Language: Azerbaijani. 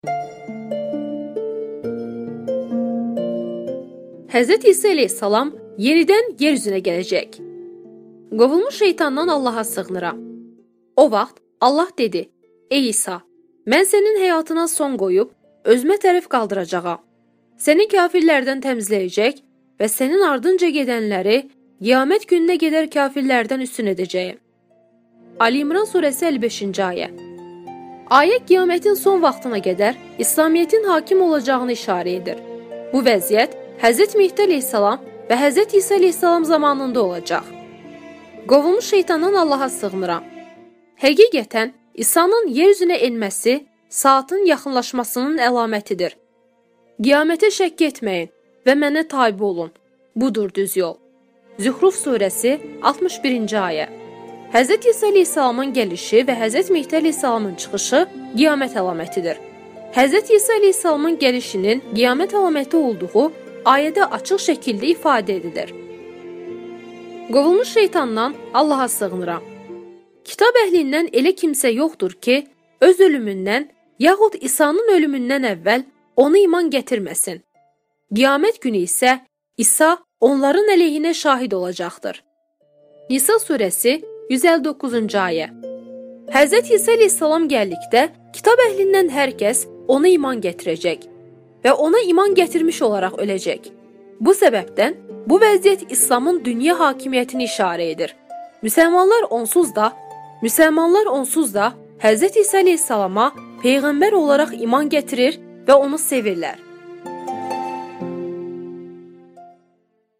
Hz. İsa aleyhissalam yenidən yeryüzünə gələcək. Qovulmuş şeytandan Allaha sığınıram. O vaxt Allah dedi: Ey İsa, mən sənin həyatına son qoyub, özümə tərəf qaldıracağam. Səni kafirlərdən təmizləyəcək və sənin ardınca gedənləri qiyamət gününə qədər kafirlərdən üstün edəcəyim. Ali İmran surəsi 55-ci ayə. Ayə qiyamətin son vaxtına qədər İslamiyyətin hakim olacağını işarə edir. Bu vəziyyət Hz. Mehdi aleyhissalam və Hz. İsa aleyhissalam zamanında olacaq. Qovulmuş şeytandan Allaha sığınıram. Həqiqətən, İsa'nın yeryüzünə enməsi saatın yaxınlaşmasının əlamətidir. Qiyamətə şəkk etməyin və mənə tabi olun. Budur düz yol. Züxruf surəsi 61-ci ayə. Hz. İsa aleyhissalamın gəlişi və Hz. Mehdi aleyhissalamın çıxışı qiyamət əlamətidir. Hz. İsa aleyhissalamın gəlişinin qiyamət əlaməti olduğu ayədə açıq şəkildə ifadə edilir. Qovulmuş şeytandan Allaha sığınıram. Kitab əhlindən elə kimsə yoxdur ki, öz ölümündən yaxud İsa'nın ölümündən əvvəl ona iman gətirməsin. Qiyamət günü isə İsa onların əleyhinə şahid olacaqdır. Nisa surəsi 159-cu ayə. Hz. İsa aleyhissalam gəldikdə kitab əhlindən hər kəs ona iman gətirəcək və ona iman gətirmiş olaraq öləcək. Bu səbəbdən bu vəziyyət İslamın dünya hakimiyyətini işarə edir. Müsəlmanlar onsuz da Hz. İsa aleyhissalama peyğəmbər olaraq iman gətirir və onu sevirlər.